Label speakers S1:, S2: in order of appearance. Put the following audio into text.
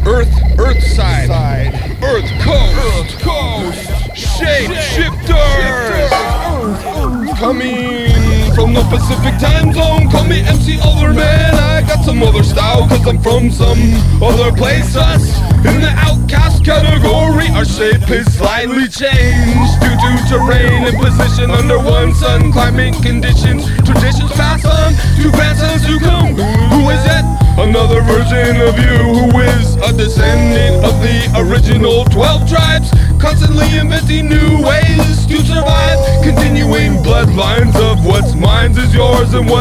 S1: Earth side, Earth coast, shape shifters, coming from the Pacific time zone. Call me MC Overman. I got some other style, cause I'm from some other place. Us in the outcast category, our shape is slightly changed due to terrain and position under one sun. Climate conditions, traditions pass on to grandsons who come. Who is it? Another version of you who is a descendant of the original 12 tribes, constantly inventing new ways to survive, continuing bloodlines of what's mine is yours and what